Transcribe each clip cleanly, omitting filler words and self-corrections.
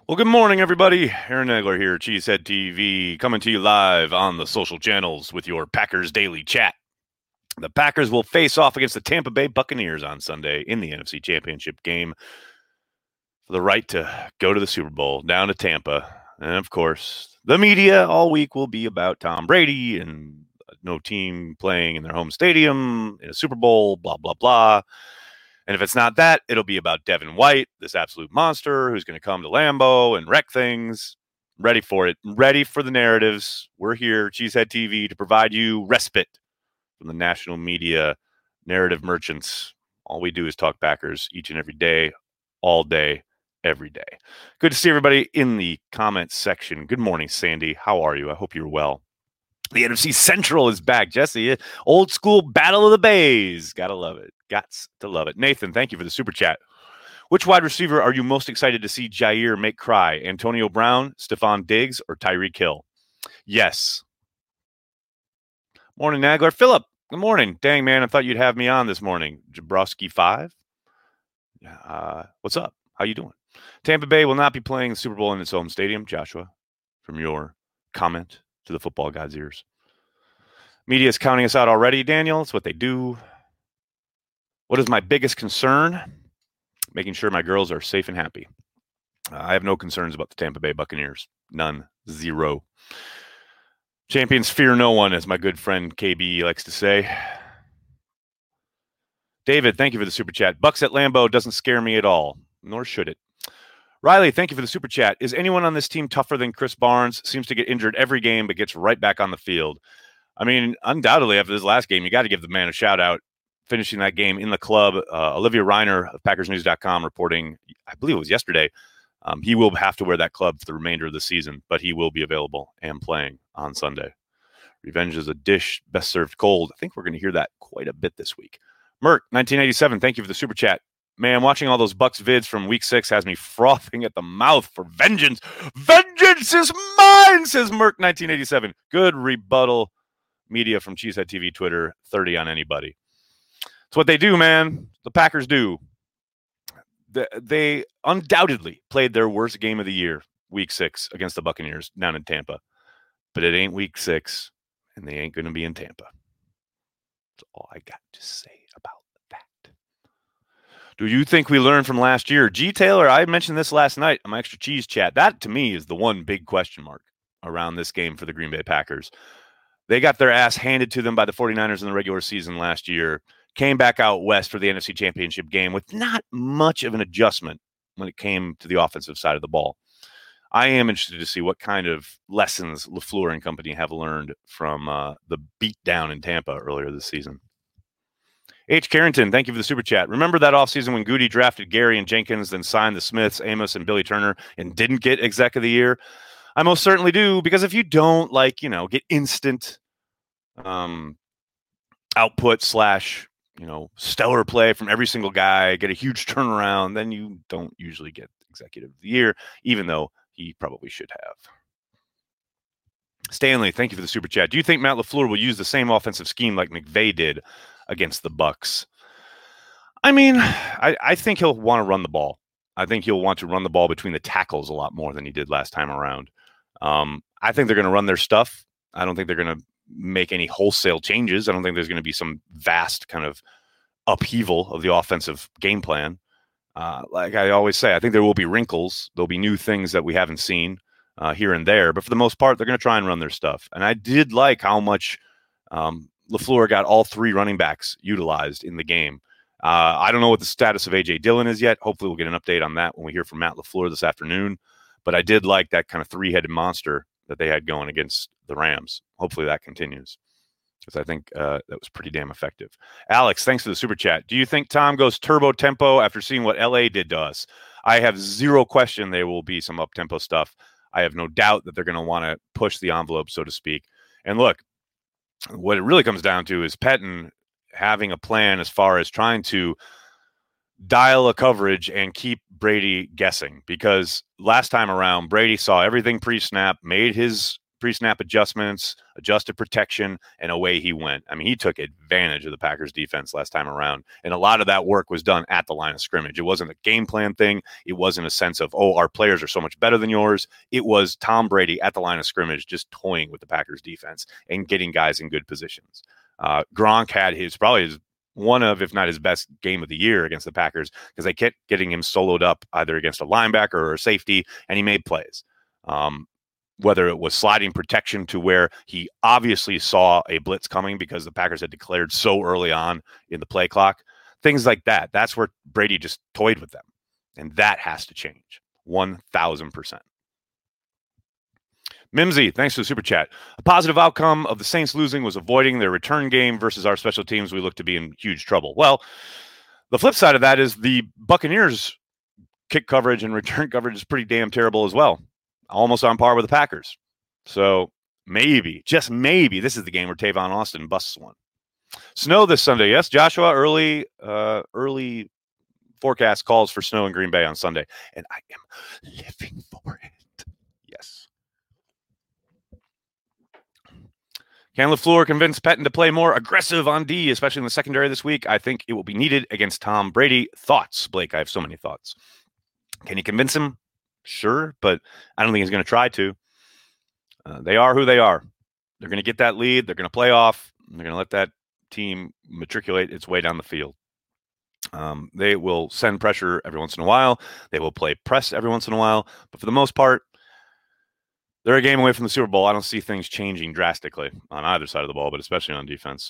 Well, good morning, everybody. Aaron Nagler here, Cheesehead TV, coming to you live on the social channels with your Packers Daily Chat. The Packers will face off against the Tampa Bay Buccaneers on Sunday in the NFC Championship game for the right to go to the Super Bowl down to Tampa. And of course, the media all week will be about Tom Brady and no team playing in their home stadium in a Super Bowl, blah, blah, blah. And if it's not that, it'll be about Devin White, this absolute monster who's going to come to Lambeau and wreck things. Ready for it. Ready for the narratives. We're here, Cheesehead TV, to provide you respite from the national media narrative merchants. All we do is talk Packers each and every day, all day, every day. Good to see everybody in the comments section. Good morning, Sandy. How are you? I hope you're well. The NFC Central is back, Jesse. Old school Battle of the Bays. Gotta love it. Gots to love it. Nathan, thank you for the super chat. Which wide receiver are you most excited to see Jair make cry? Antonio Brown, Stephon Diggs, or Tyreek Hill? Yes. Morning, Nagler. Philip, good morning. Dang, man, I thought you'd have me on this morning. Jabrowski 5. What's up? How you doing? Tampa Bay will not be playing the Super Bowl in its home stadium, Joshua, from your comment to the football god's ears. Media is counting us out already, Daniel. It's what they do. What is my biggest concern? Making sure my girls are safe and happy. I have no concerns about the Tampa Bay Buccaneers. None. Zero. Champions fear no one, as my good friend KB likes to say. David, thank you for the super chat. Bucks at Lambeau doesn't scare me at all, nor should it. Riley, thank you for the super chat. Is anyone on this team tougher than Chris Barnes? Seems to get injured every game, but gets right back on the field. I mean, undoubtedly, after this last game, you got to give the man a shout out. Finishing that game in the club, Olivia Reiner of PackersNews.com reporting, I believe it was yesterday, he will have to wear that club for the remainder of the season, but he will be available and playing on Sunday. Revenge is a dish best served cold. I think we're going to hear that quite a bit this week. Merck, 1987, thank you for the super chat. Man, watching all those Bucks vids from week 6 has me frothing at the mouth for vengeance. Vengeance is mine, says Merck, 1987. Good rebuttal. Media from Cheesehead TV, Twitter, 30 on anybody. It's what they do, man. The Packers do. They undoubtedly played their worst game of the year, week 6, against the Buccaneers down in Tampa. But it ain't week 6, and they ain't going to be in Tampa. That's all I got to say about that. Do you think we learned from last year? G. Taylor, I mentioned this last night on my Extra Cheese chat. That, to me, is the one big question mark around this game for the Green Bay Packers. They got their ass handed to them by the 49ers in the regular season last year, came back out west for the NFC Championship game with not much of an adjustment when it came to the offensive side of the ball. I am interested to see what kind of lessons LaFleur and company have learned from the beatdown in Tampa earlier this season. H. Carrington, thank you for the super chat. Remember that offseason when Goody drafted Gary and Jenkins, then signed the Smiths, Amos, and Billy Turner, and didn't get exec of the year? I most certainly do, because if you don't, get instant output / stellar play from every single guy, get a huge turnaround, then you don't usually get executive of the year, even though he probably should have. Stanley, thank you for the super chat. Do you think Matt LaFleur will use the same offensive scheme like McVay did against the Bucks? I mean, I think he'll want to run the ball. I think he'll want to run the ball between the tackles a lot more than he did last time around. I think they're going to run their stuff. I don't think they're going to make any wholesale changes. I don't think there's going to be some vast kind of upheaval of the offensive game plan. Like I always say, I think there will be wrinkles. There'll be new things that we haven't seen here and there. But for the most part, they're going to try and run their stuff. And I did like how much LaFleur got all 3 running backs utilized in the game. I don't know what the status of A.J. Dillon is yet. Hopefully we'll get an update on that when we hear from Matt LaFleur this afternoon. But I did like that kind of 3-headed monster that they had going against the Rams. Hopefully that continues, because I think that was pretty damn effective. Alex, thanks for the super chat. Do you think Tom goes turbo tempo after seeing what LA did to us? I have zero question there will be some up-tempo stuff. I have no doubt that they're going to want to push the envelope, so to speak. And look, what it really comes down to is Pettine having a plan as far as trying to dial a coverage and keep Brady guessing, because last time around, Brady saw everything pre-snap, made his pre-snap adjustments, adjusted protection, and away he went. I mean, he took advantage of the Packers defense last time around. And a lot of that work was done at the line of scrimmage. It wasn't a game plan thing. It wasn't a sense of, oh, our players are so much better than yours. It was Tom Brady at the line of scrimmage just toying with the Packers defense and getting guys in good positions. Gronk had probably one of, if not his best game of the year against the Packers, because they kept getting him soloed up either against a linebacker or a safety, and he made plays. Whether it was sliding protection to where he obviously saw a blitz coming because the Packers had declared so early on in the play clock, things like that. That's where Brady just toyed with them. And that has to change 1,000%. Mimsy, thanks for the super chat. A positive outcome of the Saints losing was avoiding their return game versus our special teams. We look to be in huge trouble. Well, the flip side of that is the Buccaneers kick coverage and return coverage is pretty damn terrible as well. Almost on par with the Packers. So maybe, just maybe, this is the game where Tavon Austin busts one. Snow this Sunday. Yes, Joshua, early forecast calls for snow in Green Bay on Sunday. And I am living for it. Yes. Can LaFleur convince Pettine to play more aggressive on D, especially in the secondary this week? I think it will be needed against Tom Brady. Thoughts, Blake? I have so many thoughts. Can you convince him? Sure, but I don't think he's going to try to. They are who they are. They're going to get that lead. They're going to play off. They're going to let that team matriculate its way down the field. They will send pressure every once in a while. They will play press every once in a while. But for the most part, they're a game away from the Super Bowl. I don't see things changing drastically on either side of the ball, but especially on defense.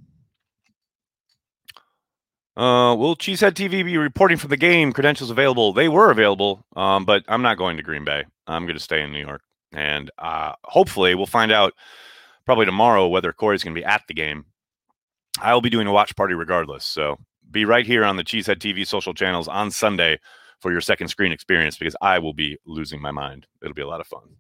Will Cheesehead TV be reporting from the game? Credentials available? They were available, but I'm not going to Green Bay. I'm going to stay in New York. And hopefully we'll find out probably tomorrow whether Corey's going to be at the game. I will be doing a watch party regardless. So be right here on the Cheesehead TV social channels on Sunday for your second screen experience because I will be losing my mind. It'll be a lot of fun.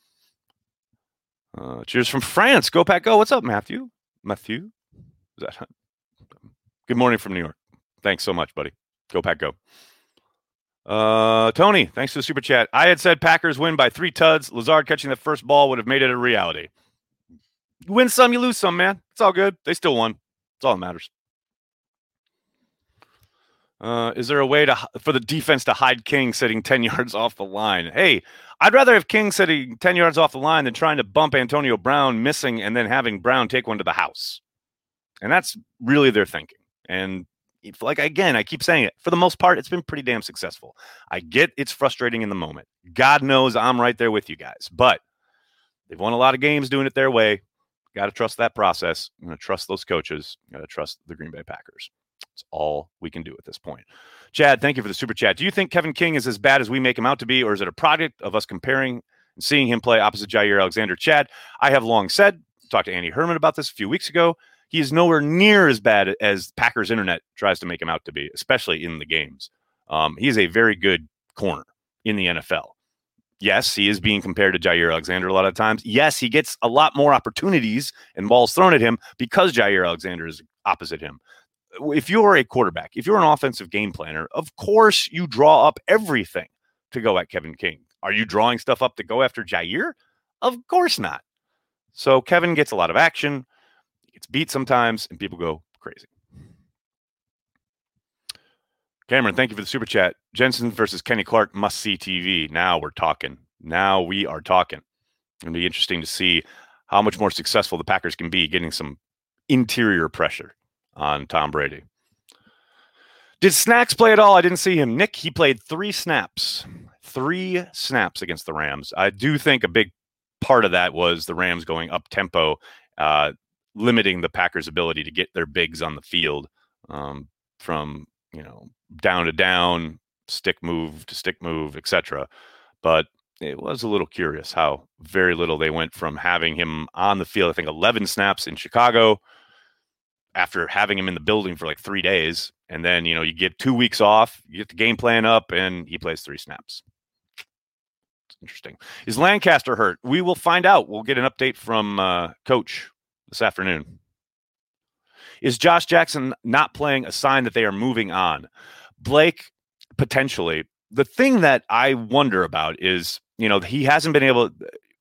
Cheers from France. Go Pack Go. What's up, Matthew? Matthew? Is that good morning from New York. Thanks so much, buddy. Go Pack Go. Tony, thanks for the super chat. I had said Packers win by 3 tuds. Lazard catching the first ball would have made it a reality. You win some, you lose some, man. It's all good. They still won. It's all that matters. Is there a way for the defense to hide King sitting 10 yards off the line? Hey, I'd rather have King sitting 10 yards off the line than trying to bump Antonio Brown missing and then having Brown take one to the house. And that's really their thinking. And like, again, I keep saying it. For the most part, it's been pretty damn successful. I get it's frustrating in the moment. God knows I'm right there with you guys. But they've won a lot of games doing it their way. Got to trust that process. I'm going to trust those coaches. Got to trust the Green Bay Packers. That's all we can do at this point. Chad, thank you for the super chat. Do you think Kevin King is as bad as we make him out to be, or is it a product of us comparing and seeing him play opposite Jair Alexander? Chad, I have long said, talked to Andy Herman about this a few weeks ago, he is nowhere near as bad as Packers Internet tries to make him out to be, especially in the games. He is a very good corner in the NFL. Yes, he is being compared to Jair Alexander a lot of times. Yes, he gets a lot more opportunities and balls thrown at him because Jair Alexander is opposite him. If you're a quarterback, if you're an offensive game planner, of course you draw up everything to go at Kevin King. Are you drawing stuff up to go after Jair? Of course not. So Kevin gets a lot of action. He gets beat sometimes, and people go crazy. Cameron, thank you for the super chat. Jensen versus Kenny Clark, must-see TV. Now we're talking. Now we are talking. It'll be interesting to see how much more successful the Packers can be getting some interior pressure on Tom Brady. Did Snacks play at all? I didn't see him. Nick, he played 3 snaps. 3 snaps against the Rams. I do think a big part of that was the Rams going up-tempo, limiting the Packers' ability to get their bigs on the field from, down to down, stick move to stick move, etc. But it was a little curious how very little they went from having him on the field. I think 11 snaps in Chicago after having him in the building for like 3 days. And then, you get 2 weeks off, you get the game plan up, and he plays 3 snaps. It's interesting. Is Lancaster hurt? We will find out. We'll get an update from Coach this afternoon. Is Josh Jackson not playing a sign that they are moving on? Blake, potentially. The thing that I wonder about is, he hasn't been able,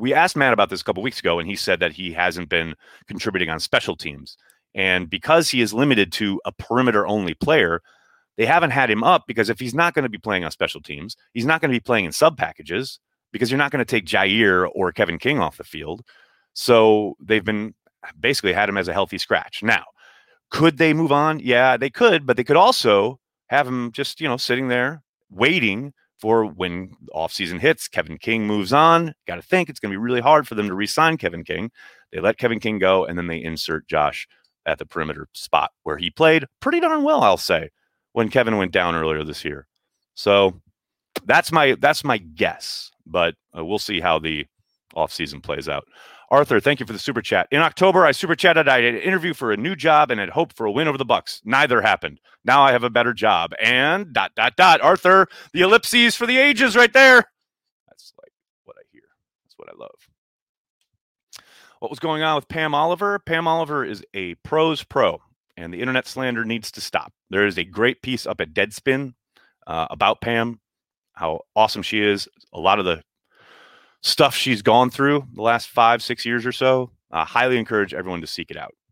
we asked Matt about this a couple weeks ago, and he said that he hasn't been contributing on special teams. And because he is limited to a perimeter-only player, they haven't had him up because if he's not going to be playing on special teams, he's not going to be playing in sub packages because you're not going to take Jair or Kevin King off the field. So they've been basically had him as a healthy scratch. Now, could they move on? Yeah, they could, but they could also have him just, sitting there waiting for when offseason hits. Kevin King moves on. Got to think it's going to be really hard for them to re-sign Kevin King. They let Kevin King go, and then they insert Josh at the perimeter spot where he played pretty darn well, I'll say, when Kevin went down earlier this year. So that's my guess, but we'll see how the offseason plays out. Arthur, thank you for the super chat. In October, I super chatted. I had an interview for a new job and had hoped for a win over the Bucks. Neither happened. Now I have a better job. And ... Arthur, the ellipses for the ages right there. That's like what I hear. That's what I love. What was going on with Pam Oliver? Pam Oliver is a pro's pro, and the internet slander needs to stop. There is a great piece up at Deadspin about Pam, how awesome she is. A lot of the stuff she's gone through the last 5-6 years or so. Highly encourage everyone to seek it out.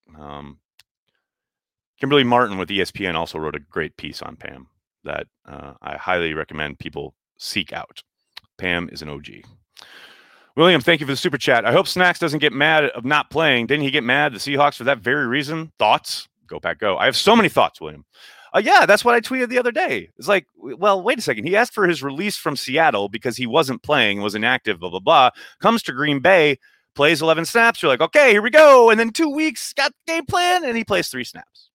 Kimberly Martin with ESPN also wrote a great piece on Pam that I highly recommend people seek out. Pam is an OG. William, thank you for the super chat. I hope Snacks doesn't get mad of not playing. Didn't he get mad at the Seahawks for that very reason? Thoughts? Go Pack Go. I have so many thoughts, William. Yeah, that's what I tweeted the other day. It's like, well, wait a second. He asked for his release from Seattle because he wasn't playing, was inactive, blah, blah, blah. Comes to Green Bay, plays 11 snaps. You're like, okay, here we go. And then 2 weeks, got the game plan, and he plays 3 snaps.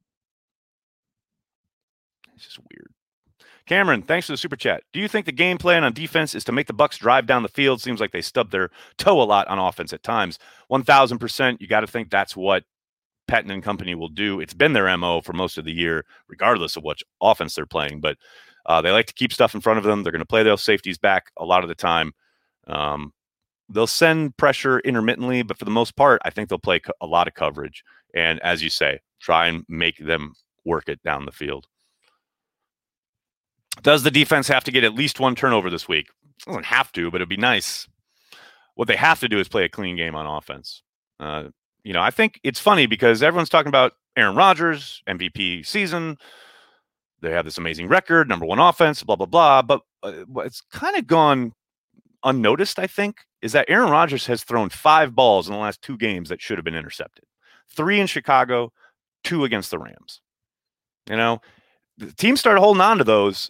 It's just weird. Cameron, thanks for the super chat. Do you think the game plan on defense is to make the Bucks drive down the field? Seems like they stub their toe a lot on offense at times. 1,000%. You got to think that's what Pettine and company will do. It's been their MO for most of the year, regardless of what offense they're playing. But they like to keep stuff in front of them. They're going to play those safeties back a lot of the time. They'll send pressure intermittently, but for the most part, I think they'll play a lot of coverage. And as you say, try and make them work it down the field. Does the defense have to get at least 1 turnover this week? It doesn't have to, but it'd be nice. What they have to do is play a clean game on offense. I think it's funny because everyone's talking about Aaron Rodgers, MVP season. They have this amazing record, number 1 offense, blah, blah, blah. But it's kind of gone unnoticed, I think, is that Aaron Rodgers has thrown 5 balls in the last 2 games that should have been intercepted. 3 in Chicago, 2 against the Rams. The team started holding on to those.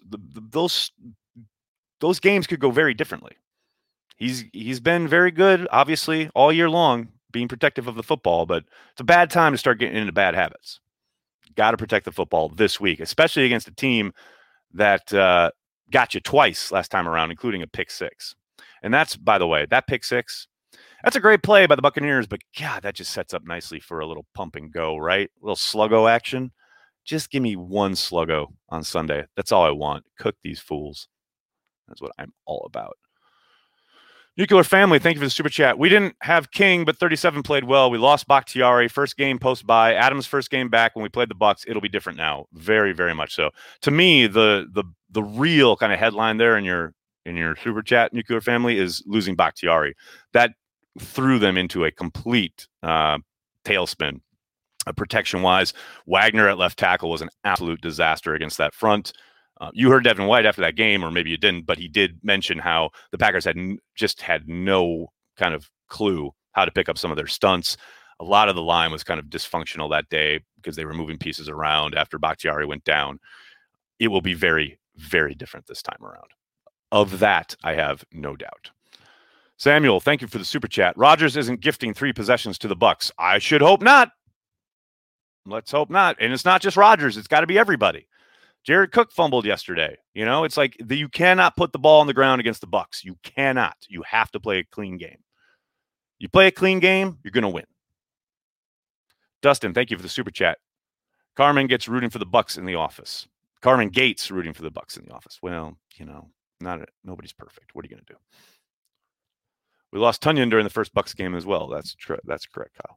Those games could go very differently. He's been very good, obviously, all year long, being protective of the football, but it's a bad time to start getting into bad habits. Got to protect the football this week, especially against a team that got you twice last time around, including a pick 6. And that's, by the way, that pick 6, that's a great play by the Buccaneers, but God, that just sets up nicely for a little pump and go, right? A little sluggo action. Just give me 1 sluggo on Sunday. That's all I want. Cook these fools. That's what I'm all about. Nuclear Family, thank you for the super chat. We didn't have King, but 37 played well. We lost Bakhtiari. First game post-bye. Adams' first game back when we played the Bucs. It'll be different now. Very, very much so. To me, the real kind of headline there in your super chat, Nuclear Family, is losing Bakhtiari. That threw them into a complete tailspin. Protection-wise, Wagner at left tackle was an absolute disaster against that front. You heard Devin White after that game, or maybe you didn't, but he did mention how the Packers had no kind of clue how to pick up some of their stunts. A lot of the line was kind of dysfunctional that day because they were moving pieces around after Bakhtiari went down. It will be very, very different this time around. Of that, I have no doubt. Samuel, thank you for the super chat. Rodgers isn't gifting 3 possessions to the Bucs. I should hope not. Let's hope not. And it's not just Rodgers. It's got to be everybody. Jared Cook fumbled yesterday. It's like you cannot put the ball on the ground against the Bucs. You cannot. You have to play a clean game. You play a clean game, you're going to win. Dustin, thank you for the super chat. Carmen gets rooting for the Bucs in the office. Carmen Gates rooting for the Bucs in the office. Well, nobody's perfect. What are you going to do? We lost Tunyon during the first Bucs game as well. That's correct, Kyle.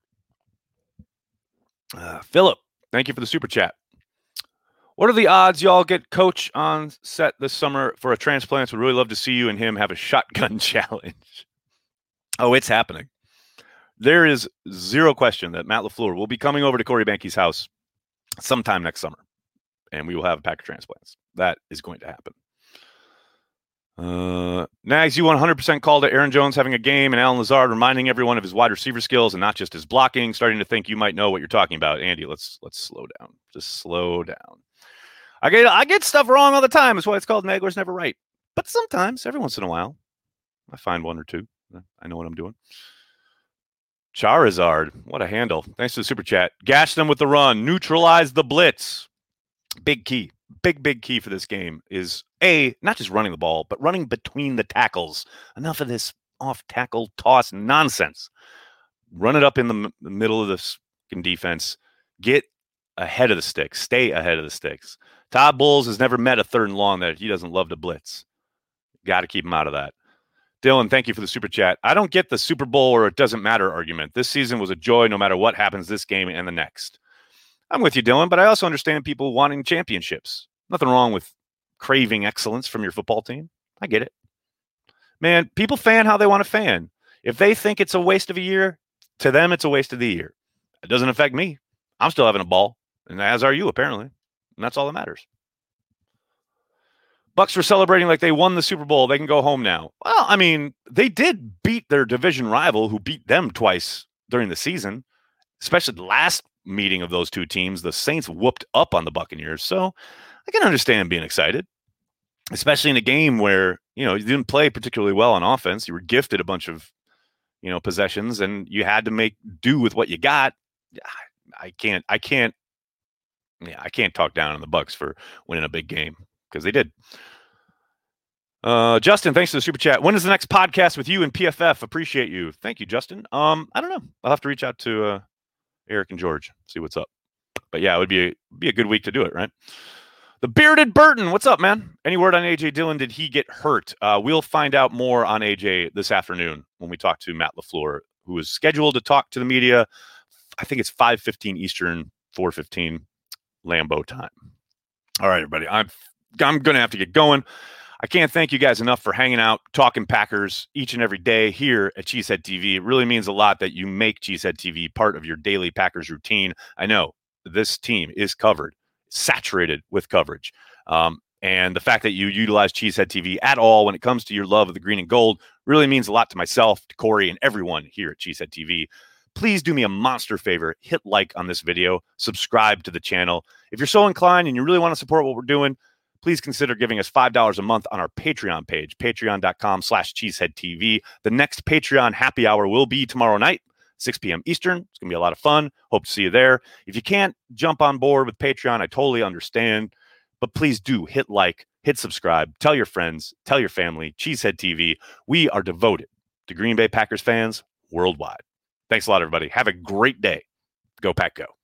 Philip, thank you for the super chat. What are the odds y'all get Coach on set this summer for a transplant? Would really love to see you and him have a shotgun challenge. Oh, it's happening. There is zero question that Matt LaFleur will be coming over to Corey Banke's house sometime next summer, and we will have Packer transplants. That is going to happen. Nags, you 100% called it Aaron Jones having a game and Alan Lazard reminding everyone of his wide receiver skills and not just his blocking. Starting to think you might know what you're talking about. Andy, let's slow down. Just slow down. I get stuff wrong all the time. That's why it's called Nagler's Never Right. But sometimes, every once in a while, I find one or two. I know what I'm doing. Charizard, what a handle. Thanks for the super chat. Gash them with the run. Neutralize the blitz. Big key. Big key for this game is not just running the ball, but running between the tackles. Enough of this off tackle toss nonsense. Run it up in the middle of the defense. Get ahead of the sticks. Stay ahead of the sticks. Todd Bowles has never met a 3rd and long that he doesn't love to blitz. Got to keep him out of that. Dylan, thank you for the super chat. I don't get the Super Bowl or it doesn't matter argument. This season was a joy no matter what happens this game and the next. I'm with you, Dylan, but I also understand people wanting championships. Nothing wrong with craving excellence from your football team. I get it. Man, people fan how they want to fan. If they think it's a waste of a year, to them, it's a waste of the year. It doesn't affect me. I'm still having a ball, and as are you, apparently. And that's all that matters. Bucks are celebrating like they won the Super Bowl. They can go home now. Well, I mean, they did beat their division rival who beat them twice during the season, especially the last meeting of those two teams. The Saints whooped up on the Buccaneers. So I can understand being excited, especially in a game where, you didn't play particularly well on offense. You were gifted a bunch of, possessions and you had to make do with what you got. I can't talk down on the Bucks for winning a big game because they did. Justin, thanks for the super chat. When is the next podcast with you and PFF? Appreciate you. Thank you, Justin. I don't know. I'll have to reach out to Eric and George, see what's up. But yeah, it would be a good week to do it, right? The Bearded Burton, what's up, man? Any word on A.J. Dillon? Did he get hurt? We'll find out more on A.J. this afternoon when we talk to Matt LaFleur, who is scheduled to talk to the media. I think it's 5:15 Eastern, 4:15 Lambeau time. All right, everybody. I'm going to have to get going. I can't thank you guys enough for hanging out, talking Packers each and every day here at Cheesehead TV. It really means a lot that you make Cheesehead TV part of your daily Packers routine. I know this team is covered, saturated with coverage. And the fact that you utilize Cheesehead TV at all when it comes to your love of the green and gold really means a lot to myself, to Corey, and everyone here at Cheesehead TV. Please do me a monster favor. Hit like on this video. Subscribe to the channel. If you're so inclined and you really want to support what we're doing, please consider giving us $5 a month on our Patreon page, patreon.com/cheeseheadtv. The next Patreon happy hour will be tomorrow night, 6 p.m. Eastern. It's going to be a lot of fun. Hope to see you there. If you can't jump on board with Patreon, I totally understand. But please do hit like, hit subscribe, tell your friends, tell your family. Cheesehead TV. We are devoted to Green Bay Packers fans worldwide. Thanks a lot, everybody. Have a great day. Go Pack Go.